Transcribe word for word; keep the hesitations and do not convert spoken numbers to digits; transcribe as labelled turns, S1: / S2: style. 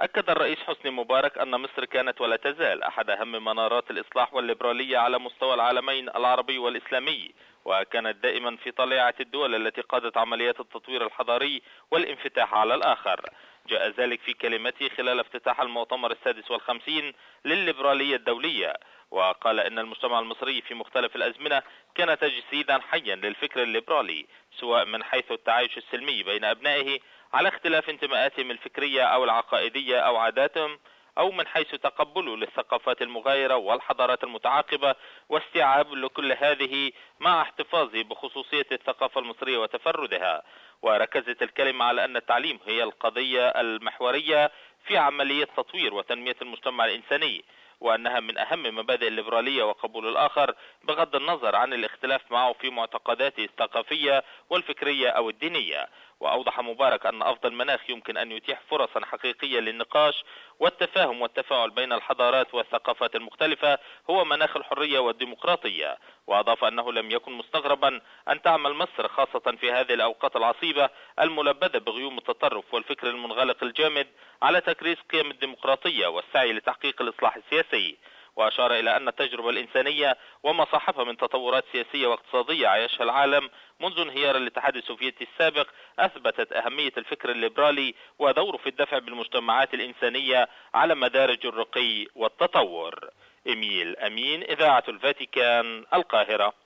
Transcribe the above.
S1: أكد الرئيس حسني مبارك أن مصر كانت ولا تزال أحد أهم منارات الإصلاح والليبرالية على مستوى العالمين العربي والإسلامي، وكانت دائما في طليعة الدول التي قادت عمليات التطوير الحضاري والانفتاح على الآخر. جاء ذلك في كلمته خلال افتتاح المؤتمر السادس والخمسين للليبرالية الدولية، وقال إن المجتمع المصري في مختلف الأزمنة كان تجسيدا حيا للفكر الليبرالي، سواء من حيث التعايش السلمي بين أبنائه على اختلاف انتماءاتهم الفكرية أو العقائدية أو عاداتهم، أو من حيث تقبله للثقافات المغايرة والحضارات المتعاقبة واستيعاب لكل هذه مع احتفاظه بخصوصية الثقافة المصرية وتفردها. وركزت الكلمة على أن التعليم هي القضية المحورية في عملية تطوير وتنمية المجتمع الإنساني، وأنها من أهم مبادئ الليبرالية وقبول الآخر بغض النظر عن الاختلاف معه في معتقداته الثقافية والفكرية أو الدينية. وأوضح مبارك أن أفضل مناخ يمكن أن يتيح فرصا حقيقية للنقاش والتفاهم والتفاعل بين الحضارات والثقافات المختلفة هو مناخ الحرية والديمقراطية. وأضاف أنه لم يكن مستغربا أن تعمل مصر خاصة في هذه الأوقات العصيبة الملبدة بغيوم التطرف والفكر المنغلق الجامد على تكريس قيم الديمقراطية والسعي لتحقيق الإصلاح السياسي. وأشار إلى أن التجربة الإنسانية وما صاحبها من تطورات سياسية واقتصادية عايشها العالم منذ انهيار الاتحاد السوفيتي السابق أثبتت أهمية الفكر الليبرالي ودوره في الدفع بالمجتمعات الإنسانية على مدارج الرقي والتطور. إميل أمين، إذاعة الفاتيكان، القاهرة.